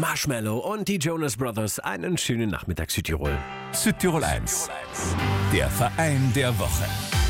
Marshmallow und die Jonas Brothers. Einen schönen Nachmittag, Südtirol. Südtirol 1, der Verein der Woche.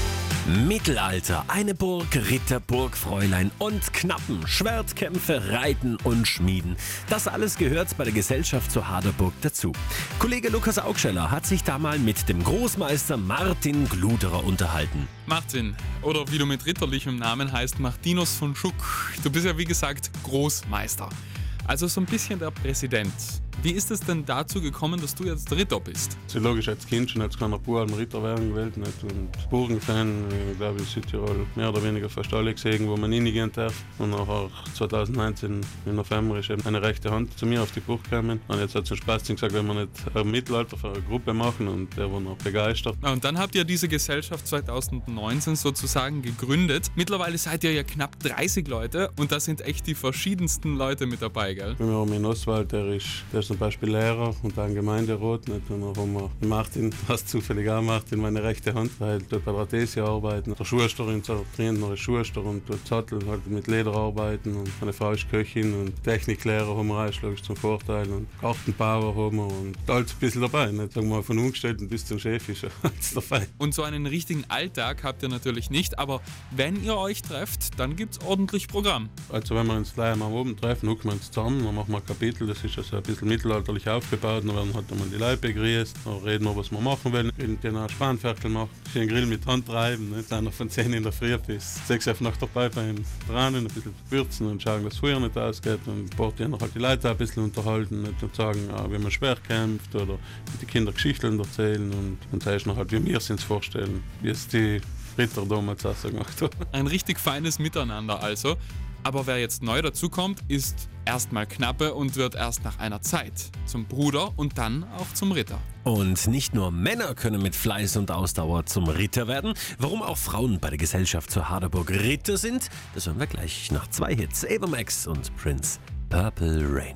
Mittelalter, eine Burg, Ritter, Burgfräulein und Knappen, Schwertkämpfe, Reiten und Schmieden. Das alles gehört bei der Gesellschaft zur Haderburg dazu. Kollege Lukas Augscheller hat sich da mal mit dem Großmeister Martin Gluderer unterhalten. Martin, oder wie du mit ritterlichem Namen heißt, Martinus von Schuck. Du bist ja wie gesagt Großmeister. Also so ein bisschen der Präsident. Wie ist es denn dazu gekommen, dass du jetzt Ritter bist? So logisch, als Kind schon als kleiner Bub einen Ritter werden gewählt. Nicht? Und Burgenfan, ich glaube in Südtirol mehr oder weniger fast alle gesehen, wo man reingehen darf. Und nachher 2019 im November ist eben eine rechte Hand zu mir auf die Burg gekommen. Und jetzt hat es einen Spaß gesagt, wenn wir nicht im Mittelalter für eine Gruppe machen, und der war noch begeistert. Und dann habt ihr diese Gesellschaft 2019 sozusagen gegründet. Mittlerweile seid ihr ja knapp 30 Leute und da sind echt die verschiedensten Leute mit dabei, gell? Wir haben in Oswald, der ist zum Beispiel Lehrer und auch ein Gemeinderat. Nicht? Und dann haben wir Martin, hast zufällig auch Martin, meine rechte Hand, weil dort bei der Artesia arbeiten. Der Schuster in der Trient ist Schuster und dort Sattel halt mit Leder arbeiten. Und meine Frau ist Köchin und Techniklehrer haben wir auch logisch zum Vorteil. Und Gartenbauer haben wir und alles ein bisschen dabei. Nicht? Sagen wir mal, von Angestellten bis zum Chef ist alles dabei. Und so einen richtigen Alltag habt ihr natürlich nicht, aber wenn ihr euch trefft, dann gibt's ordentlich Programm. Also wenn wir uns gleich mal oben treffen, gucken wir uns zusammen, dann machen wir ein Kapitel, das ist also ein bisschen mittelalterlich aufgebaut, dann werden halt einmal die Leute begrüßt, dann reden wir, was wir machen wollen, den auch Spanferkel machen, schön Grill mit Hand treiben, nicht? Einer von 10 in der Früh bis 6 Uhr Nacht dabei beim Braten, ein bisschen würzen und schauen, dass das Feuer nicht ausgeht und portieren halt die Leute auch ein bisschen unterhalten, nicht? Und sagen, wie man schwer kämpft oder mit den Kindern Geschichten erzählen und dann noch halt, wie wir es uns vorstellen, wie es die Ritter damals auch so gemacht haben. Ein richtig feines Miteinander also. Aber wer jetzt neu dazukommt, ist erstmal Knappe und wird erst nach einer Zeit zum Bruder und dann auch zum Ritter. Und nicht nur Männer können mit Fleiß und Ausdauer zum Ritter werden. Warum auch Frauen bei der Gesellschaft zur Haderburg Ritter sind, das hören wir gleich nach 2 Hits. Ava Max und Prince, Purple Rain.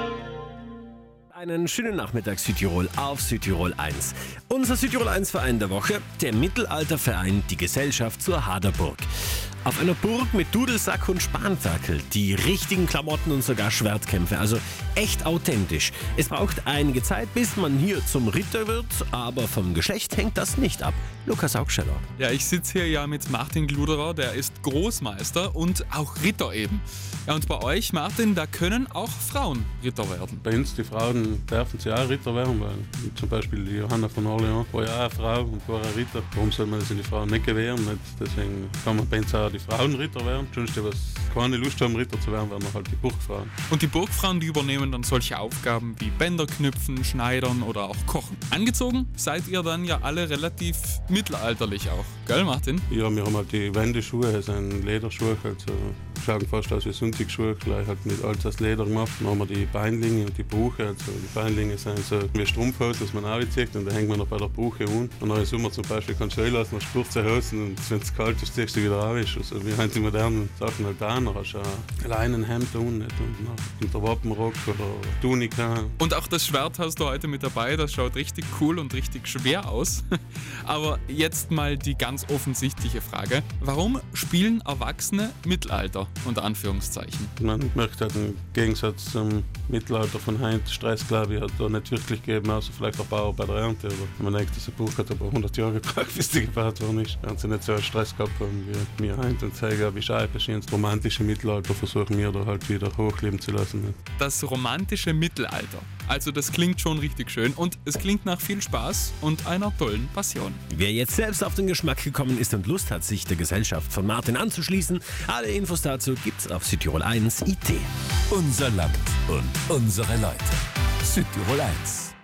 Einen schönen Nachmittag Südtirol auf Südtirol 1. Unser Südtirol 1 Verein der Woche, der Mittelalterverein, die Gesellschaft zur Haderburg. Auf einer Burg mit Dudelsack und Spanferkel, die richtigen Klamotten und sogar Schwertkämpfe, also echt authentisch. Es braucht einige Zeit, bis man hier zum Ritter wird, aber vom Geschlecht hängt das nicht ab. Lukas Augscheller. Ja, ich sitze hier ja mit Martin Gluderer, der ist Großmeister und auch Ritter eben. Ja, und bei euch, Martin, da können auch Frauen Ritter werden. Bei uns, die Frauen, dürfen sie auch Ritter werden, weil zum Beispiel die Johanna von Orleans war ja auch eine Frau und war ein Ritter. Warum soll man das in die Frauen nicht gewähren? Nicht? Deswegen kann man bei uns auch die Frauen Ritter werden. Sonst die, was keine Lust haben, Ritter zu werden, werden halt die Burgfrauen. Und die Burgfrauen, die übernehmen dann solche Aufgaben wie Bänder knüpfen, schneidern oder auch kochen. Angezogen seid ihr dann ja alle relativ mittelalterlich auch, gell Martin? Ja, wir haben halt die Wendeschuhe, das sind Lederschuhe, also schauen fast aus wie Sonntagsschuhe, gleich halt mit alles aus Leder gemacht. Dann haben wir die Beinlinge und die Buche, also die Beinlinge sind so wie Strumpfhose, das man anzieht und da hängt man noch bei der Buche an. Und dann im Sommer zum Beispiel kannst du lassen, dann spürst du Hosen und wenn es kalt ist, ziehst du wieder raus. Also wir haben die modernen Sachen halt da, noch hast du ein Leinenhemd und der Wappenrock oder Tunika. Und auch das Schwert hast du heute mit dabei, das schaut richtig cool und richtig schwer aus. Aber jetzt mal die ganz offensichtliche Frage, warum spielen Erwachsene Mittelalter, unter Anführungszeichen? Man merkt halt im Gegensatz zum Mittelalter von heute, Stress, glaube ich, hat da nicht wirklich gegeben, außer vielleicht der Bauer bei der Ernte. Aber man denkt, diese Burg hat aber 100 Jahre gebraucht, bis die gebaut worden ist. Wenn sie nicht so einen Stress gehabt haben wie wir heute und zeigen, wie scheiße ist. Das romantische Mittelalter versuchen wir da halt wieder hochleben zu lassen. Das romantische Mittelalter. Also das klingt schon richtig schön und es klingt nach viel Spaß und einer tollen Passion. Wer jetzt selbst auf den Geschmack gekommen ist und Lust hat, sich der Gesellschaft von Martin anzuschließen, alle Infos dazu gibt's auf Südtirol 1 IT. Unser Land und unsere Leute. Südtirol 1.